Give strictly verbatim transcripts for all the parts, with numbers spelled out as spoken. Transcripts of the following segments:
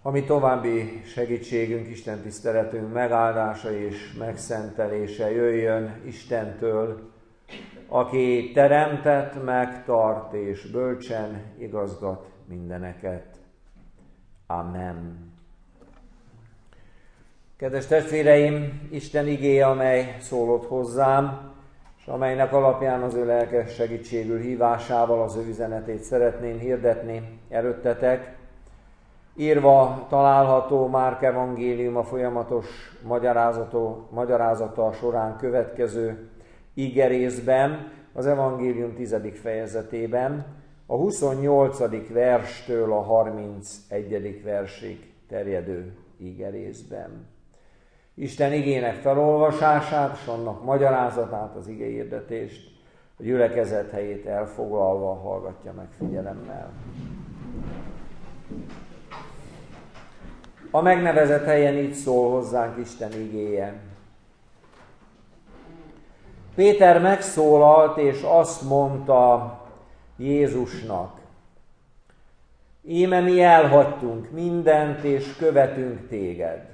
Ami további segítségünk, Isten tiszteletünk megáldása és megszentelése jöjjön Istentől, aki teremtett, megtart és bölcsen igazgat mindeneket. Amen. Kedves testvéreim, Isten igéje, amely szólott hozzám, és amelynek alapján az ő lelkes segítségül hívásával az ő üzenetét szeretném hirdetni előttetek, írva található Márk evangélium a folyamatos magyarázata során következő igerészben, az evangélium tizedik fejezetében, a huszonnyolcadik verstől a harmincegyedik versig terjedő igerészben. Isten igének felolvasását és annak magyarázatát, az igehirdetést, a gyülekezet helyét elfoglalva hallgatja meg figyelemmel. A megnevezett helyen így szól hozzánk Isten igéje. Péter megszólalt, és azt mondta Jézusnak: íme mi elhagytunk mindent, és követünk téged.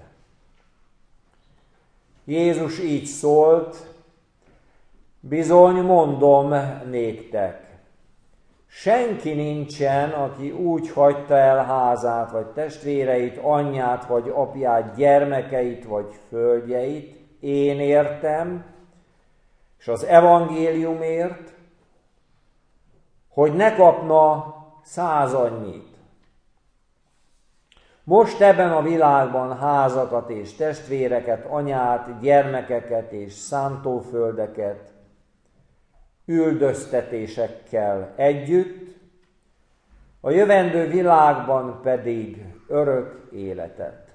Jézus így szólt: bizony mondom néktek, senki nincsen, aki úgy hagyta el házát, vagy testvéreit, anyját, vagy apját, gyermekeit, vagy földjeit, én értem, és az evangéliumért, hogy ne kapna százannyit. Most ebben a világban házakat és testvéreket, anyát, gyermekeket és szántóföldeket, üldöztetésekkel együtt, a jövendő világban pedig örök életet.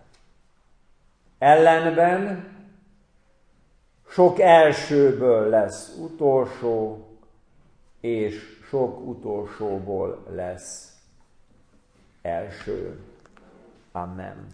Ellenben sok elsőből lesz utolsó, és sok utolsóból lesz első. Amen.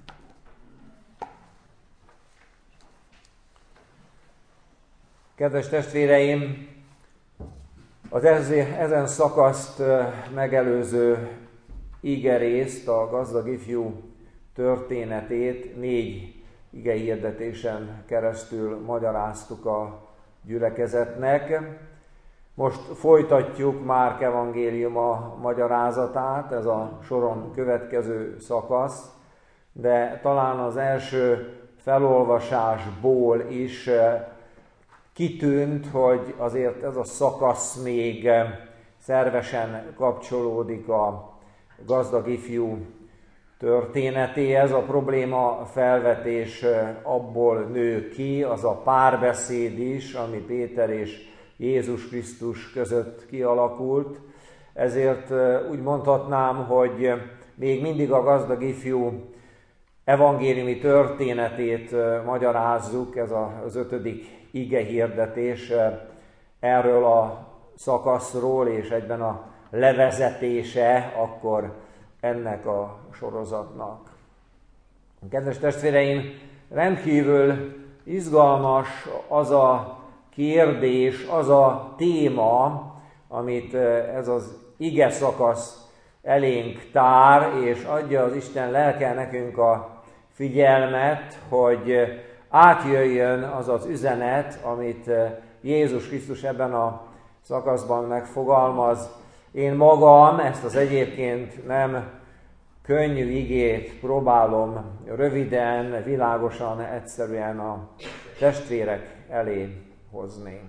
Kedves testvéreim, az ezen szakaszt megelőző igerészt, a gazdag ifjú történetét négy igehirdetésen keresztül magyaráztuk a gyülekezetnek. Most folytatjuk Márk evangéliuma magyarázatát, ez a soron következő szakasz, de talán az első felolvasásból is kitűnt, hogy azért ez a szakasz még szervesen kapcsolódik a gazdag ifjú történetéhez. A probléma felvetés abból nő ki, az a párbeszéd is, ami Péter és Jézus Krisztus között kialakult. Ezért úgy mondhatnám, hogy még mindig a gazdag ifjú evangéliumi történetét magyarázzuk, ez az ötödik igehirdetés erről a szakaszról, és egyben a levezetése akkor ennek a sorozatnak. Kedves testvéreim, rendkívül izgalmas az a kérdés, az a téma, amit ez az ige szakasz elénk tár, és adja az Isten lelke nekünk a figyelmet, hogy átjöjjön az az üzenet, amit Jézus Krisztus ebben a szakaszban megfogalmaz. Én magam ezt az egyébként nem könnyű igét próbálom röviden, világosan, egyszerűen a testvérek elé hozni.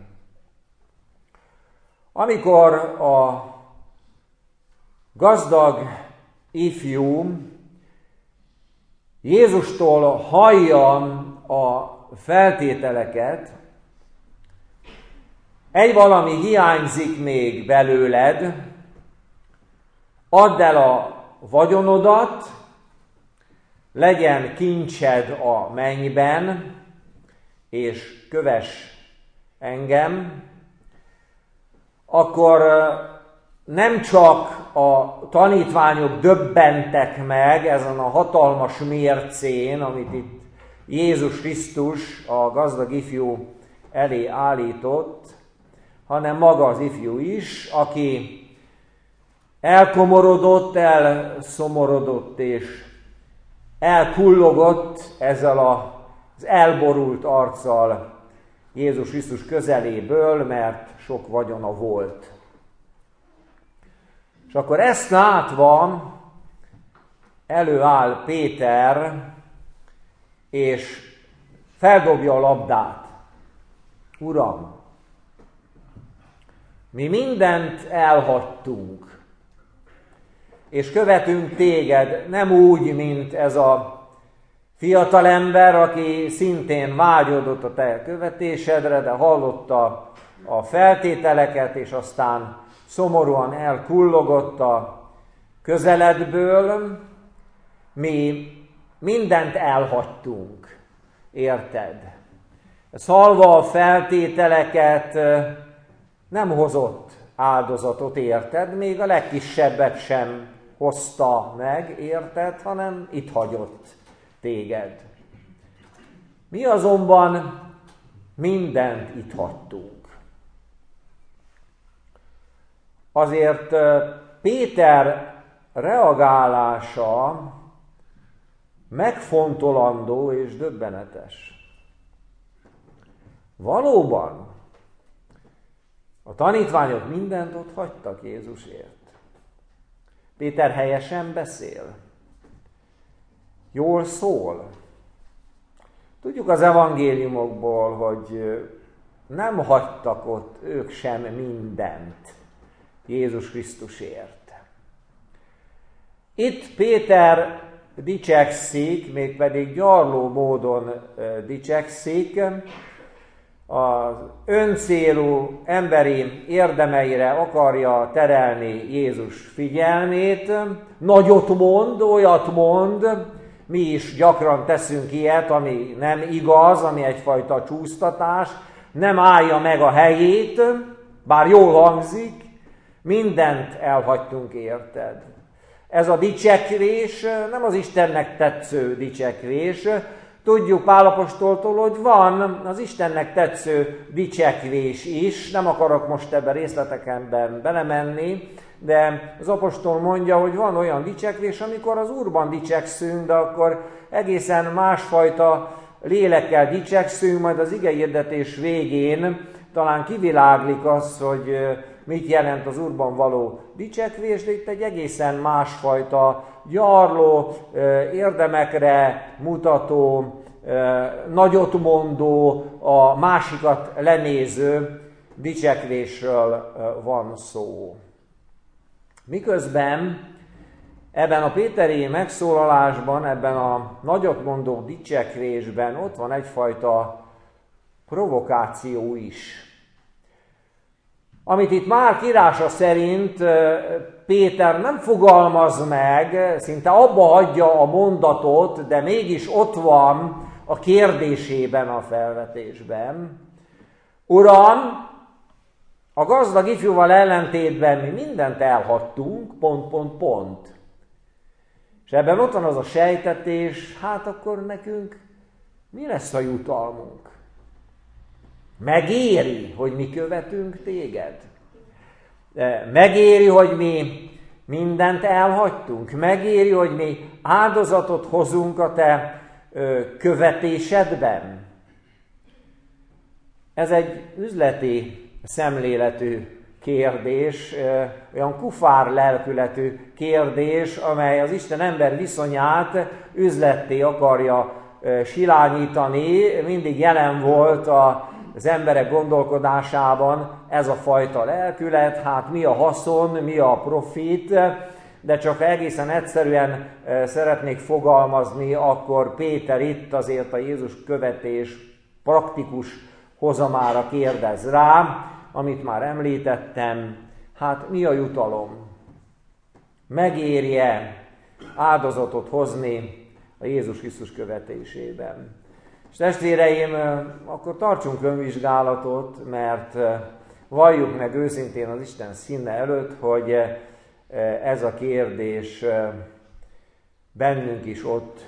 Amikor a gazdag ifjú Jézustól hallja a feltételeket, egy valami hiányzik még belőled, add el a vagyonodat, legyen kincsed a mennyben, és kövess engem, akkor nem csak a tanítványok döbbentek meg ezen a hatalmas mércén, amit itt Jézus Krisztus a gazdag ifjú elé állított, hanem maga az ifjú is, aki elkomorodott, elszomorodott és elkullogott ezzel az elborult arccal Jézus Krisztus közeléből, mert sok vagyona volt. És akkor ezt látva előáll Péter, és feldobja a labdát. Uram, mi mindent elhagytunk, és követünk téged, nem úgy, mint ez a fiatalember, aki szintén vágyodott a te követésedre, de hallotta a feltételeket, és aztán szomorúan elkullogott a közeledből. Mi mindent elhagytunk, érted? Szalva a feltételeket, nem hozott áldozatot, érted? Még a legkisebbet sem hozta meg, érted? Hanem itt hagyott téged. Mi azonban mindent itt hagytunk. Azért Péter reagálása megfontolandó és döbbenetes. Valóban a tanítványok mindent ott hagytak Jézusért. Péter helyesen beszél. Jól szól. Tudjuk az evangéliumokból, hogy nem hagytak ott ők sem mindent Jézus Krisztusért. Itt Péter dicsekszik, mégpedig gyarló módon dicsekszik, az öncélú emberi érdemeire akarja terelni Jézus figyelmét, nagyot mond, olyat mond, mi is gyakran teszünk ilyet, ami nem igaz, ami egyfajta csúsztatás, nem állja meg a helyét, bár jól hangzik, mindent elhagytunk, érted. Ez a dicsekvés nem az Istennek tetsző dicsekvés. Tudjuk Pál apostoltól, hogy van az Istennek tetsző dicsekvés is, nem akarok most ebben részletekben belemenni, de az apostol mondja, hogy van olyan dicsekvés, amikor az Úrban dicsekszünk, de akkor egészen másfajta lélekkel dicsekszünk, majd az igehirdetés végén talán kiviláglik az, hogy mit jelent az Úrban való dicsekvés, de itt egy egészen másfajta gyarló, érdemekre mutató, nagyot mondó, a másikat lenéző dicsekvésről van szó. Miközben ebben a péteri megszólalásban, ebben a nagyot mondó dicsekvésben ott van egyfajta provokáció is. Amit itt Márk írása szerint Péter nem fogalmaz meg, szinte abba hagyja a mondatot, de mégis ott van a kérdésében, a felvetésben. Uram, a gazdag ifjúval ellentétben mi mindent elhagytunk, pont, pont, pont. És ebben ott van az a sejtetés, hát akkor nekünk mi lesz a jutalmunk? Megéri, hogy mi követünk téged? Megéri, hogy mi mindent elhagytunk? Megéri, hogy mi áldozatot hozunk a te követésedben? Ez egy üzleti szemléletű kérdés, olyan kufár lelkületű kérdés, amely az Isten-ember viszonyát üzletté akarja silányítani. Mindig jelen volt az emberek gondolkodásában ez a fajta lelkület, hát mi a haszon, mi a profit, de csak ha egészen egyszerűen szeretnék fogalmazni, akkor Péter itt azért a Jézus követés praktikus hozamára kérdez rá, amit már említettem, hát mi a jutalom? Megéri-e áldozatot hozni a Jézus Krisztus követésében? És testvéreim, akkor tartsunk önvizsgálatot, mert valljuk meg őszintén az Isten színe előtt, hogy ez a kérdés bennünk is ott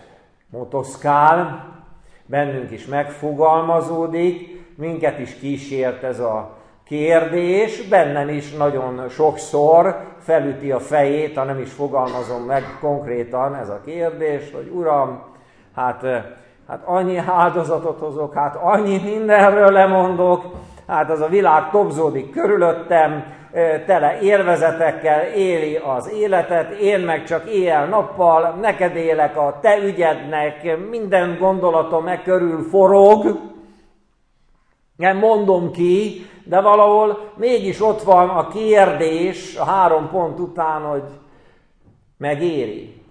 motoszkál, bennünk is megfogalmazódik, minket is kísért ez a kérdés, bennem is nagyon sokszor felüti a fejét, ha nem is fogalmazom meg konkrétan ez a kérdés, hogy Uram, hát, hát annyi áldozatot hozok, hát annyi mindenről lemondok, hát az a világ tobzódik körülöttem, tele élvezetekkel éli az életet, én meg csak éjjel-nappal, neked élek a te ügyednek, minden gondolatom e körül forog, nem mondom ki, de valahol mégis ott van a kérdés a három pont után, hogy megéri.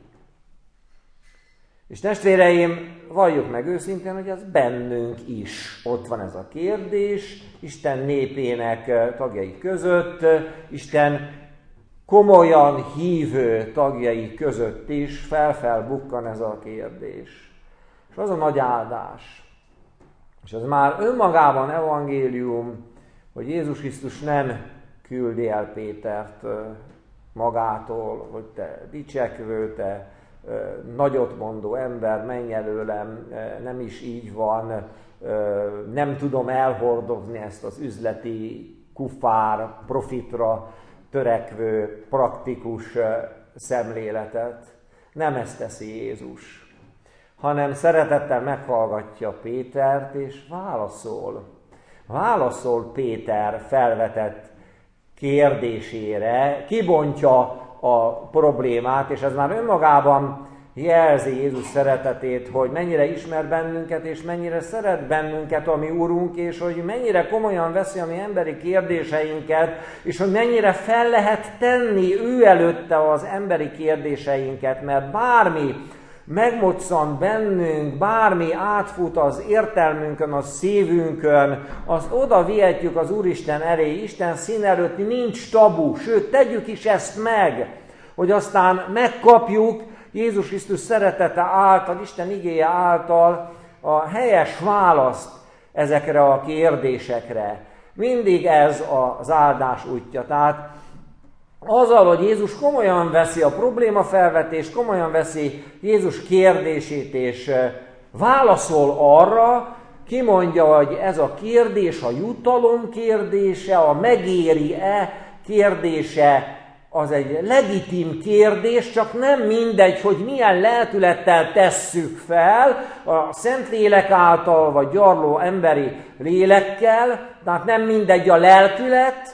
És testvéreim, valljuk meg őszintén, hogy ez bennünk is ott van ez a kérdés, Isten népének tagjai között, Isten komolyan hívő tagjai között is fel-felbukkan ez a kérdés. És az a nagy áldás, és ez már önmagában evangélium, hogy Jézus Krisztus nem küldi el Pétert magától, hogy te dicsekvő, te nagyot mondó ember, menj előlem, nem is így van, nem tudom elhordozni ezt az üzleti, kufár, profitra törekvő, praktikus szemléletet. Nem ezt teszi Jézus, hanem szeretettel meghallgatja Pétert, és válaszol. Válaszol Péter felvetett kérdésére, kibontja a problémát, és ez már önmagában jelzi Jézus szeretetét, hogy mennyire ismer bennünket, és mennyire szeret bennünket a mi Urunk, és hogy mennyire komolyan veszi a mi emberi kérdéseinket, és hogy mennyire fel lehet tenni ő előtte az emberi kérdéseinket, mert bármi megmoccan bennünk, bármi átfut az értelmünkön, a szívünkön, azt oda vihetjük az Úristen elé, Isten szín előtt nincs tabu, sőt, tegyük is ezt meg, hogy aztán megkapjuk Jézus Krisztus szeretete által, Isten igéje által a helyes választ ezekre a kérdésekre. Mindig ez az áldás útja. Tehát azzal, hogy Jézus komolyan veszi a problémafelvetést, komolyan veszi Jézus kérdését, és válaszol arra, kimondja, hogy ez a kérdés, a jutalom kérdése, a megéri-e kérdése, az egy legitim kérdés, csak nem mindegy, hogy milyen lelkülettel tesszük fel, a Szentlélek által, vagy gyarló emberi lélekkel, tehát nem mindegy a lelkület,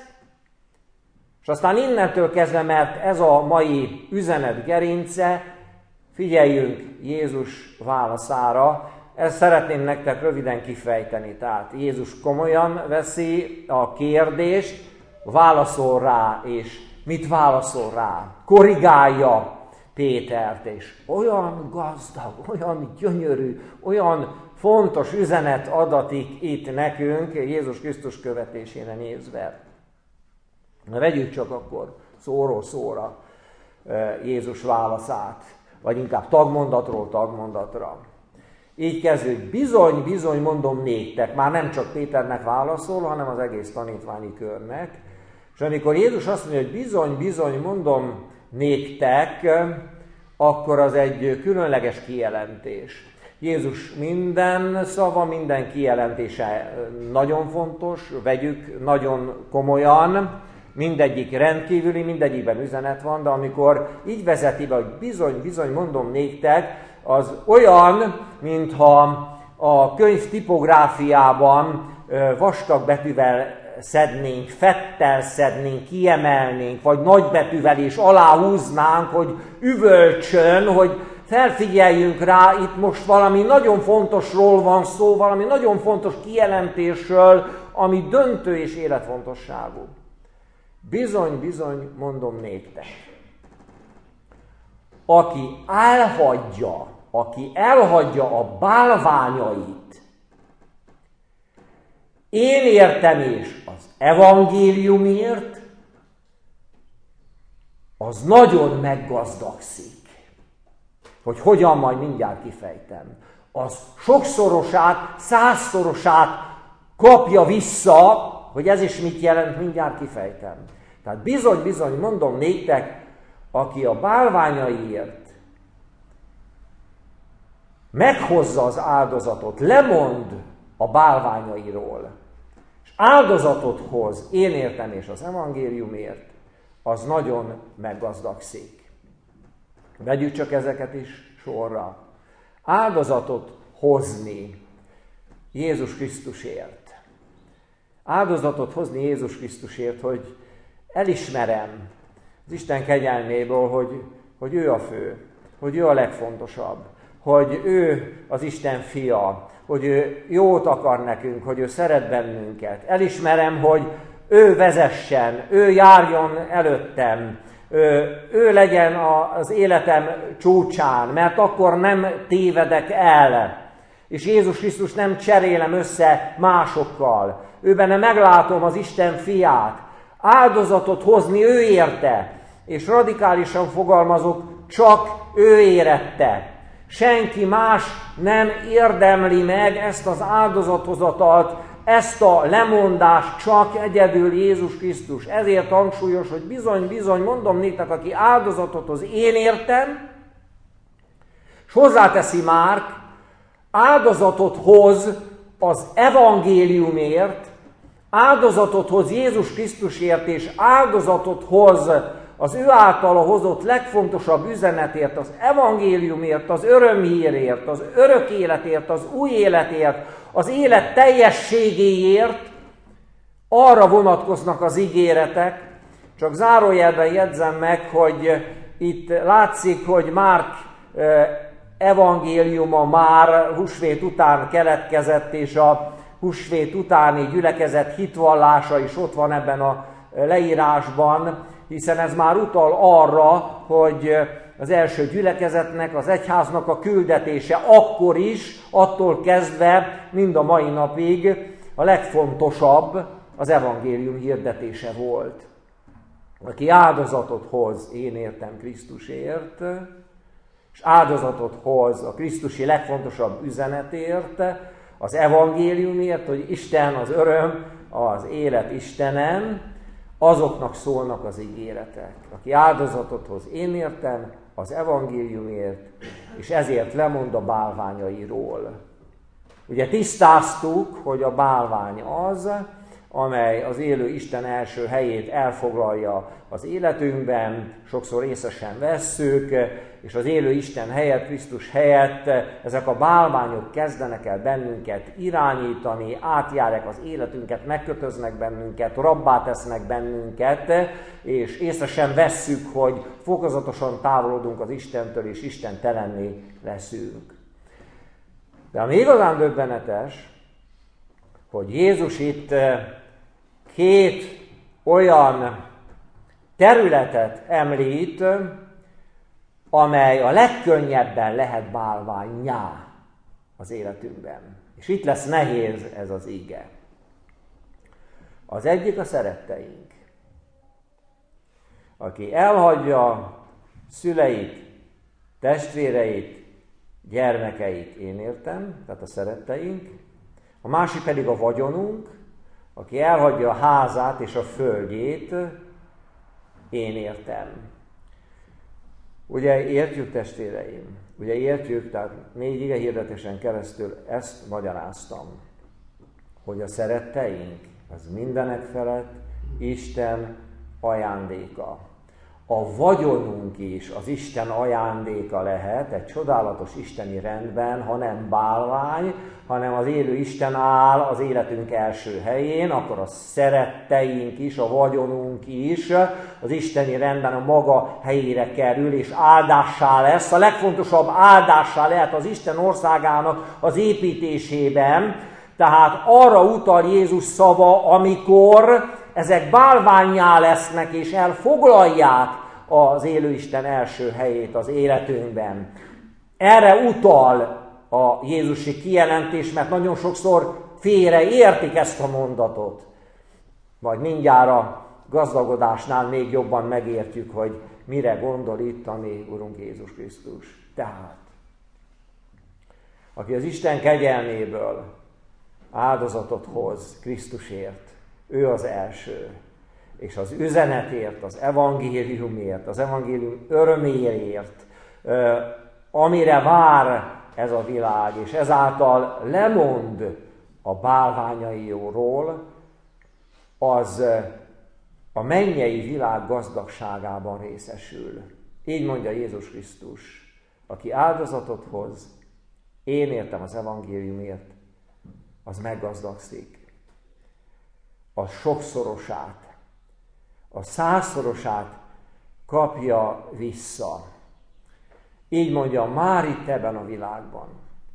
és aztán innentől kezdve, mert ez a mai üzenet gerince, figyeljünk Jézus válaszára, ezt szeretném nektek röviden kifejteni. Tehát Jézus komolyan veszi a kérdést, válaszol rá, és mit válaszol rá? Korrigálja Pétert, és olyan gazdag, olyan gyönyörű, olyan fontos üzenet adatik itt nekünk Jézus Krisztus követésére nézve. Na, vegyük csak akkor szóról szóra Jézus válaszát, vagy inkább tagmondatról tagmondatra. Így kezdődik, bizony, bizony mondom néktek, már nem csak Péternek válaszol, hanem az egész tanítványi körnek. És amikor Jézus azt mondja, hogy bizony, bizony mondom néktek, akkor az egy különleges kijelentés. Jézus minden szava, minden kijelentése nagyon fontos, vegyük nagyon komolyan, mindegyik rendkívüli, mindegyikben üzenet van, de amikor így vezeti be, hogy bizony, bizony mondom néktek, az olyan, mintha a könyv tipográfiában vastag betűvel szednénk, fettel szednénk, kiemelnénk, vagy nagybetűvel is aláhúznánk, hogy üvölcsön, hogy felfigyeljünk rá, itt most valami nagyon fontosról van szó, valami nagyon fontos kijelentésről, ami döntő és életfontosságú. Bizony, bizony, mondom néktek. Aki elhagyja, aki elhagyja a bálványait, én értem és az evangéliumért, az nagyon meggazdagszik. Hogy hogyan, majd mindjárt kifejtem. Az sokszorosát, százszorosát kapja vissza, hogy ez is mit jelent, mindjárt kifejtem. Tehát bizony, bizony, mondom néktek, aki a bálványaiért meghozza az áldozatot, lemond a bálványairól, és áldozatot hoz én értem és az evangéliumért, az nagyon meggazdagszik. Vegyük csak ezeket is sorra. Áldozatot hozni Jézus Krisztusért. Áldozatot hozni Jézus Krisztusért, hogy elismerem az Isten kegyelméből, hogy, hogy ő a fő, hogy ő a legfontosabb, hogy ő az Isten fia, hogy ő jót akar nekünk, hogy ő szeret bennünket. Elismerem, hogy ő vezessen, ő járjon előttem, ő, ő legyen az életem csúcsán, mert akkor nem tévedek el. És Jézus Krisztus nem cserélem össze másokkal. Ő benne meglátom az Isten fiát. Áldozatot hozni ő érte. És radikálisan fogalmazok, csak ő érette. Senki más nem érdemli meg ezt az áldozathozatalt, ezt a lemondást, csak egyedül Jézus Krisztus. Ezért hangsúlyos, hogy bizony, bizony, mondom néktek, aki áldozatot hoz, én értem, és hozzáteszi Márk, áldozatot hoz az evangéliumért, áldozatot hoz Jézus Krisztusért, és áldozatot hoz az ő általa hozott legfontosabb üzenetért, az evangéliumért, az örömhírért, az örök életért, az új életért, az élet teljességéért. Arra vonatkoznak az ígéretek. Csak zárójelben jegyzem meg, hogy itt látszik, hogy Márk evangéliuma már húsvét után keletkezett, és a húsvét utáni gyülekezet hitvallása is ott van ebben a leírásban, hiszen ez már utal arra, hogy az első gyülekezetnek, az egyháznak a küldetése akkor is, attól kezdve, mind a mai napig a legfontosabb az evangélium hirdetése volt. Aki áldozatot hoz, én értem Krisztusért, és áldozatot hoz a krisztusi legfontosabb üzenetért, az evangéliumért, hogy Isten az öröm, az élet Istenem, azoknak szólnak az ígéretek. Aki áldozatot hoz, én értem, az evangéliumért, és ezért lemond a bálványairól. Ugye tisztáztuk, hogy a bálvány az, amely az élő Isten első helyét elfoglalja az életünkben, sokszor észre sem vesszük, és az élő Isten helyett, Krisztus helyett ezek a bálványok kezdenek el bennünket irányítani, átjárják az életünket, megkötöznek bennünket, rabbá tesznek bennünket, és észre sem vesszük, hogy fokozatosan távolodunk az Istentől, és Isten telenné leszünk. De ami igazán döbbenetes, hogy Jézus itt két olyan területet említ, amely a legkönnyebben lehet bálvánnyá az életünkben. És itt lesz nehéz ez az ige. Az egyik a szeretteink. Aki elhagyja szüleit, testvéreit, gyermekeit, én értem, tehát a szeretteink. A másik pedig a vagyonunk, aki elhagyja a házát és a földjét, én értem. Ugye értjük, testvéreim? Ugye értjük, tehát négy ige hirdetésen keresztül ezt magyaráztam, hogy a szeretteink, az mindenek felett Isten ajándéka. A vagyonunk is az Isten ajándéka lehet, egy csodálatos isteni rendben, ha nem bálvány, hanem az élő Isten áll az életünk első helyén, akkor a szeretteink is, a vagyonunk is az isteni rendben a maga helyére kerül, és áldássá lesz. A legfontosabb áldássá lehet az Isten országának az építésében. Tehát arra utal Jézus szava, amikor ezek bálvánnyá lesznek, és elfoglalják az élő Isten első helyét az életünkben. Erre utal a jézusi kijelentés, mert nagyon sokszor félre értik ezt a mondatot. Majd mindjárt a gazdagodásnál még jobban megértjük, hogy mire gondol itt a mi Urunk Jézus Krisztus. Tehát, aki az Isten kegyelméből áldozatot hoz Krisztusért, ő az első, és az üzenetért, az evangéliumért, az evangélium öröméért, amire vár ez a világ, és ezáltal lemond a bálványairól, az a mennyei világ gazdagságában részesül. Így mondja Jézus Krisztus, aki áldozatot hoz, én értem az evangéliumért, az meggazdagszik. A sokszorosát, a százszorosát kapja vissza. Így mondja, már itt ebben a világban.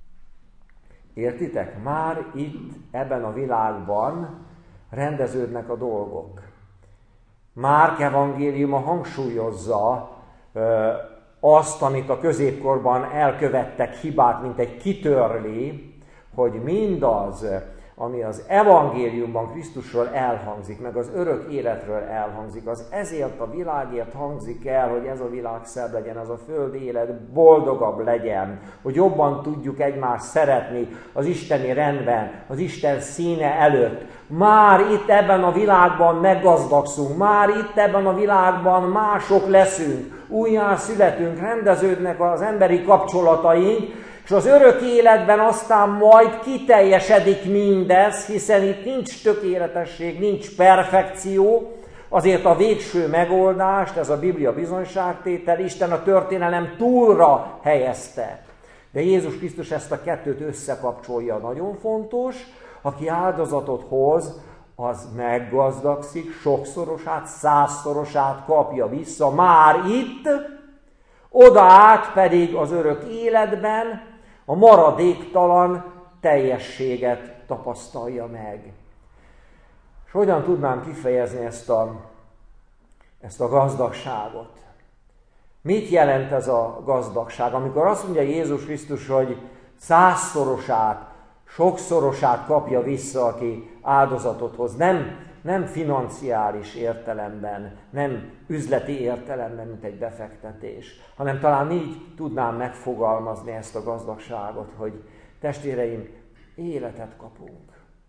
Értitek? Már itt ebben a világban rendeződnek a dolgok. Márk evangéliuma hangsúlyozza ö, azt, amit a középkorban elkövettek hibát, mint egy kitörli, hogy mindaz, ami az evangéliumban Krisztusról elhangzik, meg az örök életről elhangzik, az ezért a világért hangzik el, hogy ez a világ szebb legyen, az a földi élet boldogabb legyen, hogy jobban tudjuk egymást szeretni az isteni rendben, az Isten színe előtt. Már itt ebben a világban meggazdagszunk, már itt ebben a világban mások leszünk, újjá születünk, rendeződnek az emberi kapcsolataink, és az örök életben aztán majd kiteljesedik mindez, hiszen itt nincs tökéletesség, nincs perfekció, azért a végső megoldást, ez a Biblia bizonyságtétel, Isten a történelem túlra helyezte. De Jézus Krisztus ezt a kettőt összekapcsolja, nagyon fontos, aki áldozatot hoz, az meggazdagszik, sokszorosát, százszorosát kapja vissza, már itt, oda át pedig az örök életben a maradéktalan teljességet tapasztalja meg. És hogyan tudnám kifejezni ezt a, ezt a gazdagságot? Mit jelent ez a gazdagság? Amikor azt mondja Jézus Krisztus, hogy százszorosát, sokszorosát kapja vissza, aki áldozatot hoz, nem, nem financiális értelemben, nem üzleti értelemben, mint egy befektetés, hanem talán így tudnám megfogalmazni ezt a gazdagságot, hogy testvéreim, életet kapunk.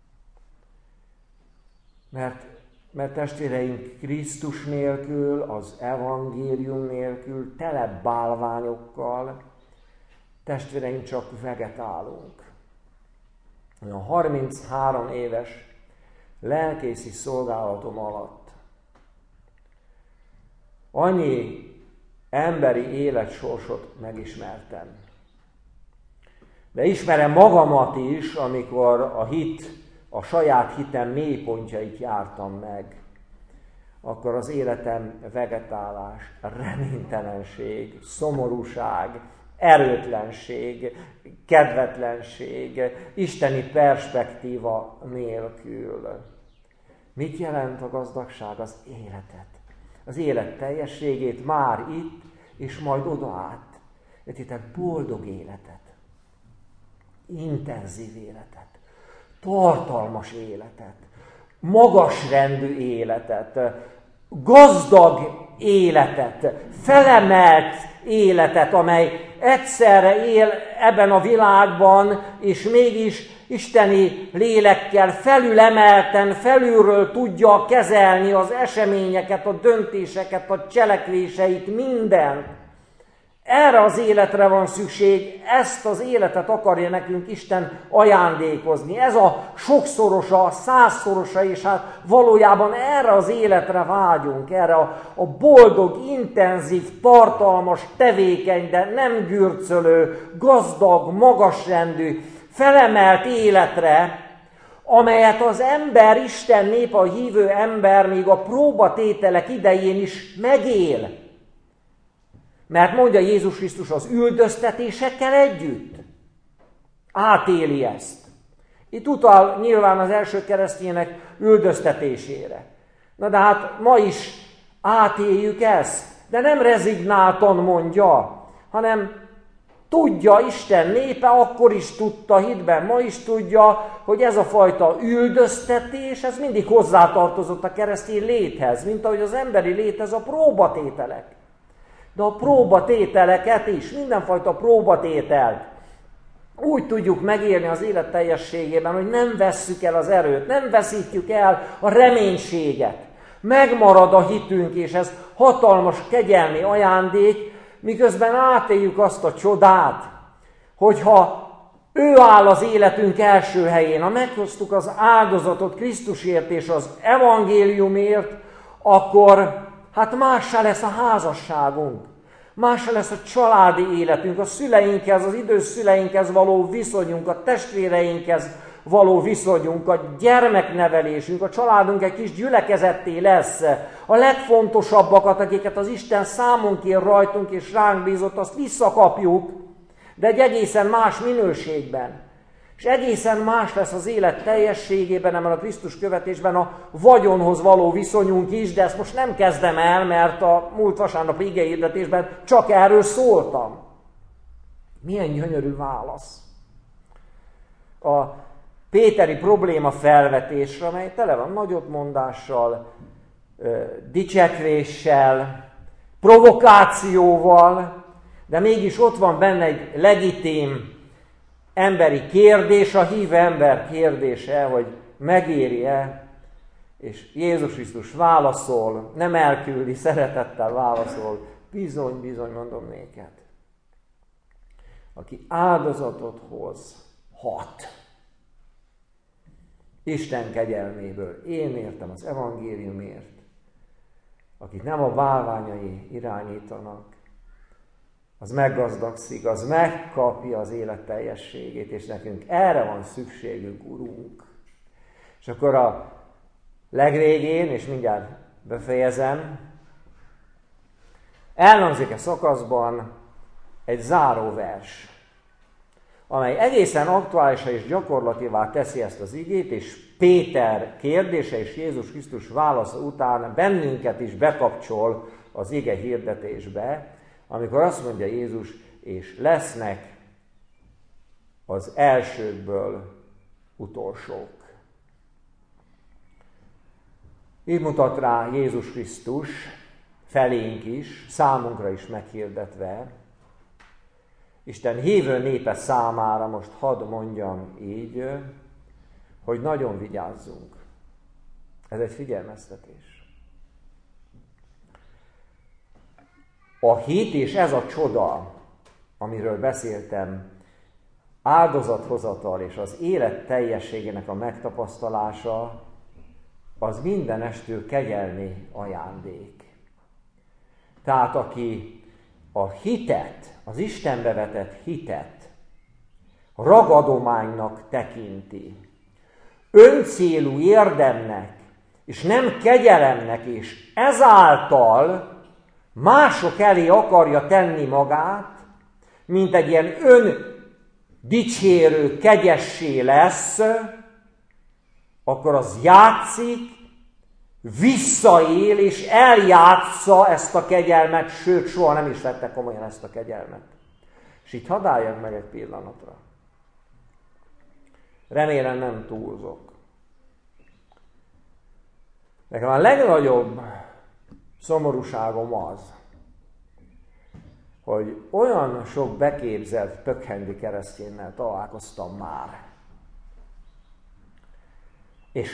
Mert, mert testvéreink Krisztus nélkül, az evangélium nélkül, tele bálványokkal, testvéreink csak vegetálunk. A harminchárom éves lelkészi szolgálatom alatt annyi emberi életsorsot megismertem. De ismerem magamat is, amikor a hit, a saját hitem mélypontjait jártam meg, akkor az életem vegetálás, reménytelenség, szomorúság, erőtlenség, kedvetlenség, isteni perspektíva nélkül. Mit jelent a gazdagság? Az életet. Az élet teljességét már itt, és majd oda át. Értitek, boldog életet, intenzív életet, tartalmas életet, magasrendű életet, gazdag életet, felemelt életet, amely egyszerre él ebben a világban, és mégis isteni lélekkel felülemelten, felülről tudja kezelni az eseményeket, a döntéseket, a cselekvéseit, mindent. Erre az életre van szükség, ezt az életet akarja nekünk Isten ajándékozni. Ez a sokszorosa, a százszorosa, és hát valójában erre az életre vágyunk, erre a, a boldog, intenzív, tartalmas, tevékeny, de nem gürcölő, gazdag, magasrendű, felemelt életre, amelyet az ember, Isten nép, a hívő ember még a próbatételek idején is megél. Mert mondja Jézus Krisztus, az üldöztetésekkel együtt átéli ezt. Itt utal nyilván az első keresztények üldöztetésére. Na de hát ma is átéljük ezt, de nem rezignáltan mondja, hanem tudja Isten népe, akkor is tudta hitben, ma is tudja, hogy ez a fajta üldöztetés, ez mindig hozzátartozott a keresztény léthez, mint ahogy az emberi léthez a próbatételek. De a próbatételeket is, mindenfajta próbatételt úgy tudjuk megélni az élet teljességében, hogy nem vesszük el az erőt, nem veszítjük el a reménységet. Megmarad a hitünk, és ez hatalmas kegyelmi ajándék, miközben átéljük azt a csodát, hogyha Ő áll az életünk első helyén. Ha meghoztuk az áldozatot Krisztusért és az evangéliumért, akkor hát mássá lesz a házasságunk. Mássá lesz a családi életünk, a szüleinkhez, az idős szüleinkhez való viszonyunk, a testvéreinkhez való viszonyunk, a gyermeknevelésünk, a családunk egy kis gyülekezetté lesz. A legfontosabbakat, akiket az Isten számon kér rajtunk és ránk bízott, azt visszakapjuk, de egy egészen más minőségben. És egészen más lesz az élet teljességében, ebben a Krisztus követésben a vagyonhoz való viszonyunk is, de ezt most nem kezdem el, mert a múlt vasárnapi igehirdetésben csak erről szóltam. Milyen gyönyörű válasz. A péteri probléma felvetésre, amely tele van nagyotmondással, dicsekvéssel, provokációval, de mégis ott van benne egy legitim emberi kérdés, a hívő ember kérdése, hogy megéri-e, és Jézus Krisztus válaszol, nem elküldi, szeretettel válaszol, bizony, bizony, mondom néked. Aki áldozatot hoz, hat. Isten kegyelméből, én értem az evangéliumért, akit nem a bálványai irányítanak, az meggazdagszik, az megkapja az élet teljességét, és nekünk erre van szükségünk, Urunk. És akkor a legvégén, és mindjárt befejezem, elhangzik a szakaszban egy záróvers, amely egészen aktuálisá és gyakorlatívá teszi ezt az igét, és Péter kérdése és Jézus Krisztus válasza után bennünket is bekapcsol az ige hirdetésbe, amikor azt mondja Jézus, és lesznek az elsőkből utolsók. Így mutat rá Jézus Krisztus felénk is, számunkra is meghirdetve, Isten hívő népe számára, most hadd mondjam így, hogy nagyon vigyázzunk. Ez egy figyelmeztetés. A hit és ez a csoda, amiről beszéltem, áldozathozatal és az élet teljességének a megtapasztalása, az mindenestől kegyelmi ajándék. Tehát aki a hitet, az Istenbe vetett hitet ragadománynak tekinti, öncélú érdemnek, és nem kegyelemnek, és ezáltal mások elé akarja tenni magát, mint egy ilyen öndicsérő kegyessé lesz, akkor az játszik, visszaél és eljátsza ezt a kegyelmet, sőt, soha nem is vette komolyan ezt a kegyelmet. És itt hadd álljak meg egy pillanatra. Remélem nem túlzok. Nekem a legnagyobb szomorúságom az, hogy olyan sok beképzelt pökhendi kereszténynel találkoztam már. És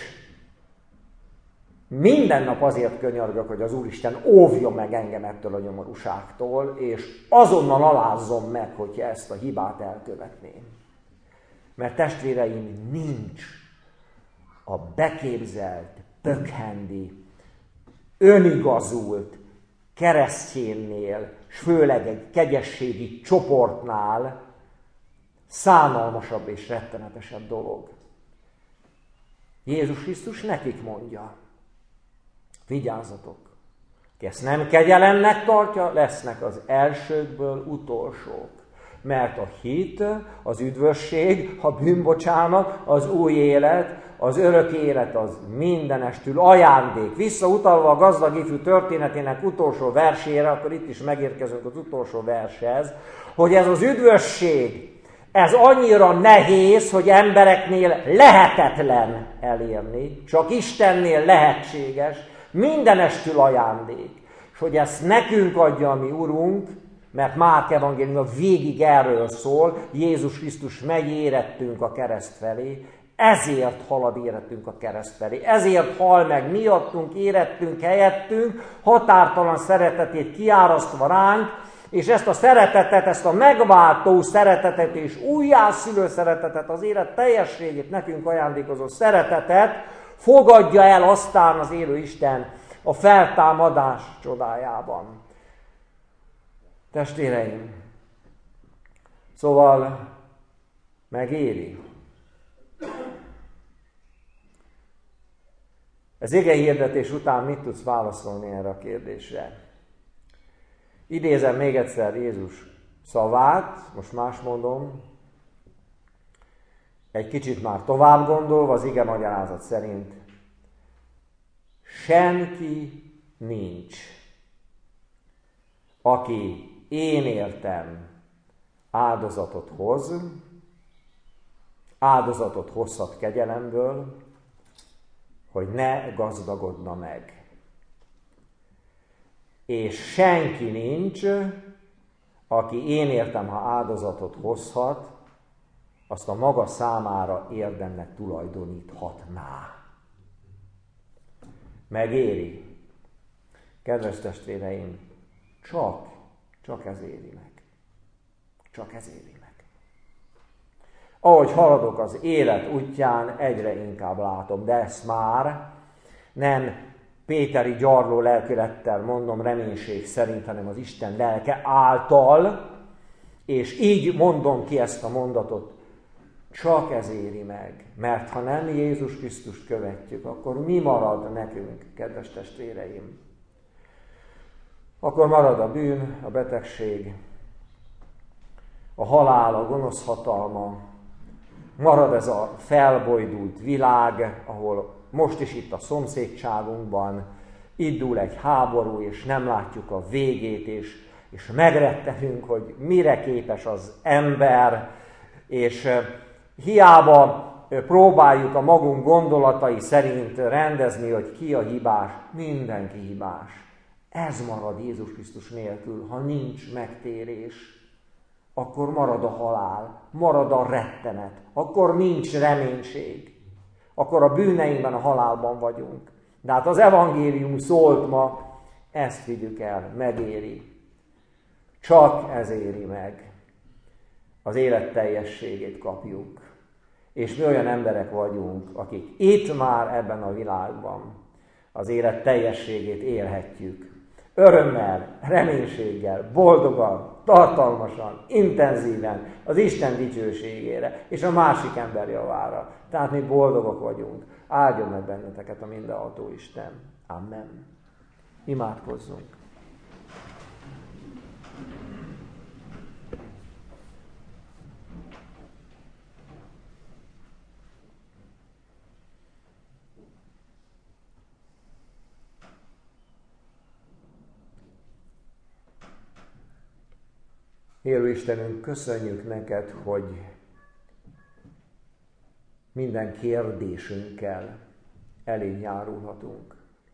minden nap azért könyörgök, hogy az Úristen óvjon meg engem ettől a nyomorúságtól, és azonnal alázzom meg, hogyha ezt a hibát elkövetném. Mert testvéreim, nincs a beképzelt, pökhendi, önigazult kereszténynél, és főleg egy kegyességi csoportnál szánalmasabb és rettenetesebb dolog. Jézus Krisztus nekik mondja, vigyázzatok, ki ezt nem kegyelemnek tartja, lesznek az elsőkből utolsók. Mert a hit, az üdvösség, a bűnbocsánat, az új élet, az örök élet az mindenestül ajándék. Visszautalva a gazdag ifjú történetének utolsó versére, akkor itt is megérkezünk az utolsó vershez, hogy ez az üdvösség, ez annyira nehéz, hogy embereknél lehetetlen elérni, csak Istennél lehetséges, mindenestül ajándék. És hogy ezt nekünk adja a mi Urunk, mert Márk evangéliuma végig erről szól, Jézus Krisztus megy érettünk a kereszt felé, ezért halad érettünk a kereszt felé, ezért hal meg miattunk, érettünk, helyettünk, határtalan szeretetét kiárasztva ránk, és ezt a szeretetet, ezt a megváltó szeretetet és újjászülő szeretetet, az élet teljességét nekünk ajándékozó szeretetet fogadja el aztán az élő Isten a feltámadás csodájában. Testvéreim, szóval megéri. Az igehirdetés után mit tudsz válaszolni erre a kérdésre? Idézem még egyszer Jézus szavát, most más mondom, egy kicsit már tovább gondolva, az ige magyarázat szerint. Senki nincs, aki én értem áldozatot hoz, áldozatot hozhat kegyelemből, hogy ne gazdagodna meg. És senki nincs, aki én értem, ha áldozatot hozhat, azt a maga számára érdemnek tulajdoníthatná. Megéri. Kedves testvéreim, csak, csak ez éri meg. Csak ez éri meg. Ahogy haladok az élet útján, egyre inkább látom, de ezt már nem péteri gyarló lelkülettel mondom reménység szerint, hanem az Isten lelke által, és így mondom ki ezt a mondatot, csak ez éri meg, mert ha nem Jézus Krisztust követjük, akkor mi marad nekünk, kedves testvéreim? Akkor marad a bűn, a betegség, a halál, a gonosz hatalma, marad ez a felbojdult világ, ahol most is itt a szomszédságunkban indul egy háború, és nem látjuk a végét, és, és megrettenünk, hogy mire képes az ember, és hiába próbáljuk a magunk gondolatai szerint rendezni, hogy ki a hibás, mindenki hibás. Ez marad Jézus Krisztus nélkül, ha nincs megtérés, akkor marad a halál, marad a rettenet, akkor nincs reménység. Akkor a bűneinkben, a halálban vagyunk. De hát az evangélium szólt ma, ezt vigyük el, megéri. Csak ez éri meg. Az élet teljességét kapjuk. És mi olyan emberek vagyunk, akik itt már ebben a világban az élet teljességét élhetjük. Örömmel, reménységgel, boldogan, tartalmasan, intenzíven, az Isten dicsőségére és a másik ember javára. Tehát mi boldogok vagyunk. Áldjon meg benneteket a mindenható Isten. Amen. Imádkozzunk. Élő Istenünk, köszönjük neked, hogy minden kérdésünkkel eléd járulhatunk.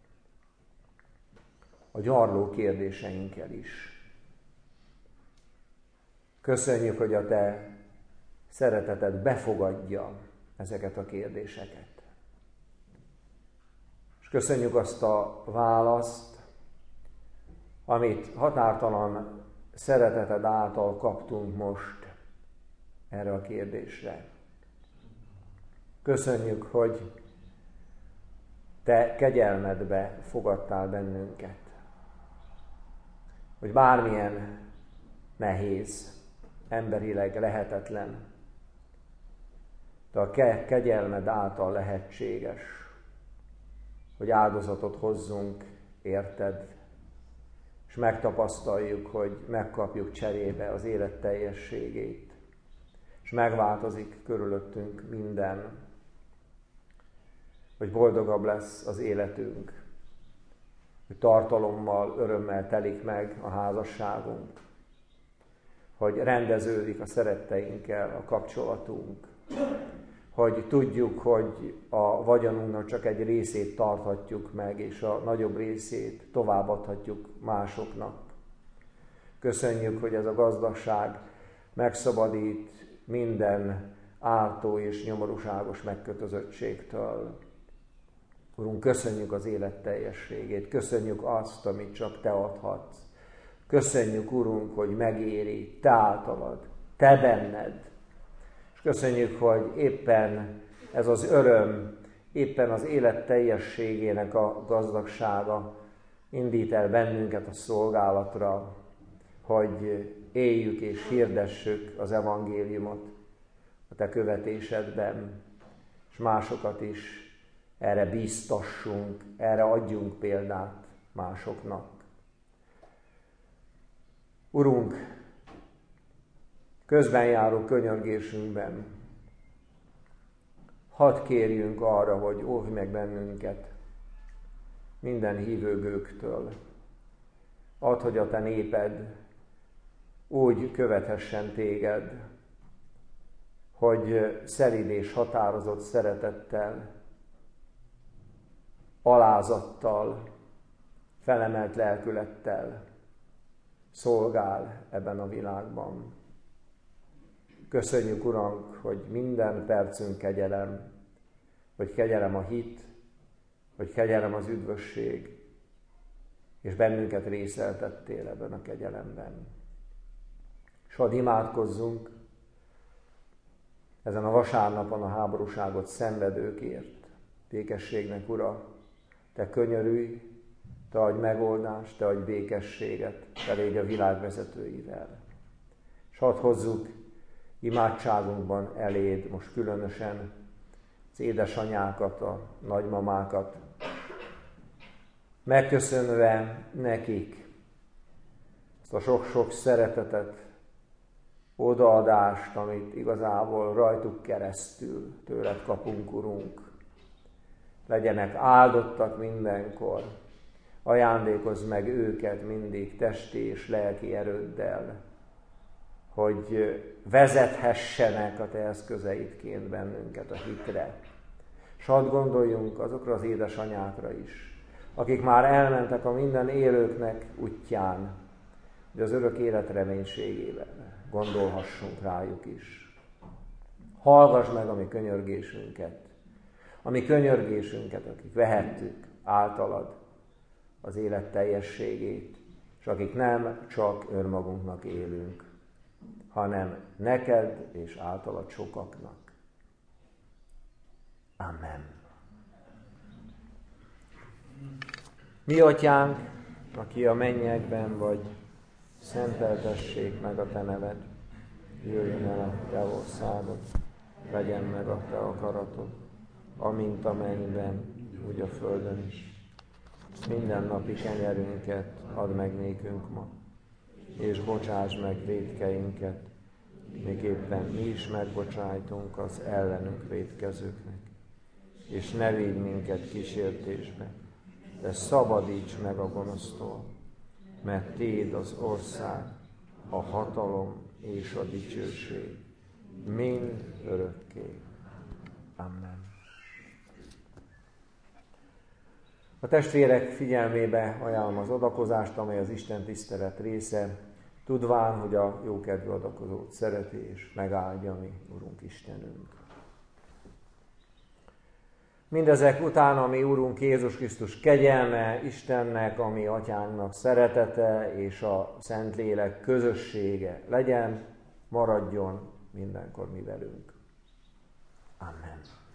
A gyarló kérdéseinkkel is. Köszönjük, hogy a te szereteted befogadja ezeket a kérdéseket. És köszönjük azt a választ, amit határtalan szereteted által kaptunk most erre a kérdésre. Köszönjük, hogy te kegyelmedbe fogadtál bennünket. Hogy bármilyen nehéz, emberileg lehetetlen, de a kegyelmed által lehetséges, hogy áldozatot hozzunk, érted, és megtapasztaljuk, hogy megkapjuk cserébe az élet teljességét, és megváltozik körülöttünk minden, hogy boldogabb lesz az életünk, hogy tartalommal, örömmel telik meg a házasságunk, hogy rendeződik a szeretteinkkel a kapcsolatunk, hogy tudjuk, hogy a vagyonunknak csak egy részét tarthatjuk meg, és a nagyobb részét továbbadhatjuk másoknak. Köszönjük, hogy ez a gazdagság megszabadít minden ártó és nyomorúságos megkötözöttségtől. Urunk, köszönjük az élet teljességét, köszönjük azt, amit csak te adhatsz. Köszönjük, Urunk, hogy megéri Te általad, Te benned. És köszönjük, hogy éppen ez az öröm, éppen az élet teljességének a gazdagsága indít el bennünket a szolgálatra, hogy éljük és hirdessük az evangéliumot a Te követésedben, és másokat is erre bíztassunk, erre adjunk példát másoknak. Urunk, közben járó könyörgésünkben hadd kérjünk arra, hogy óvj meg bennünket minden hívőgőktől. Add, hogy a Te néped úgy követhessen Téged, hogy szelíd és határozott szeretettel, alázattal, felemelt lelkülettel szolgál ebben a világban. Köszönjük, Urunk, hogy minden percünk kegyelem, hogy kegyelem a hit, hogy kegyelem az üdvösség, és bennünket részeltettél ebben a kegyelemben. És hadd imádkozzunk ezen a vasárnapon a háborúságot szenvedőkért. Békességnek, Ura, Te könyörülj, Te adj megoldást, Te adj békességet, Te légy a világ vezetőivel. És hadd hozzuk imádságunkban eléd most különösen az édesanyákat, a nagymamákat, megköszönve nekik ezt a sok-sok szeretetet, odaadást, amit igazából rajtuk keresztül tőled kapunk, Urunk. Legyenek áldottak mindenkor, ajándékozz meg őket mindig testi és lelki erőddel, hogy vezethessenek a Te eszközeidként bennünket a hitre. S hadd gondoljunk azokra az édesanyákra is, akik már elmentek a minden élőknek útján, hogy az örök élet reménységében gondolhassunk rájuk is. Hallgass meg a mi könyörgésünket, a mi könyörgésünket, akik vehettük általad az élet teljességét, és akik nem csak önmagunknak élünk, hanem neked és általad sokaknak. Amen. Mi Atyánk, aki a mennyekben vagy, szenteltessék meg a Te neved, jöjjön el a Te országod, legyen meg a Te akaratod, amint a mennyben, úgy a földön is. Minden napi kenyerünket add meg nékünk ma, és bocsáss meg vétkeinket, miképpen mi is megbocsájtunk az ellenünk vétkezőknek. És ne vigy minket kísértésbe, de szabadíts meg a gonosztól, mert Téd az ország, a hatalom és a dicsőség, mind örökké. Amen. A testvérek figyelmébe ajánlom az adakozást, amely az Isten tisztelet része, tudván, hogy a jókedvű adakozót szereti és megáldja mi Urunk Istenünk. Mindezek után, ami Urunk Jézus Krisztus kegyelme, Istennek, ami Atyánknak szeretete és a Szentlélek közössége legyen, maradjon mindenkor mi velünk. Amen.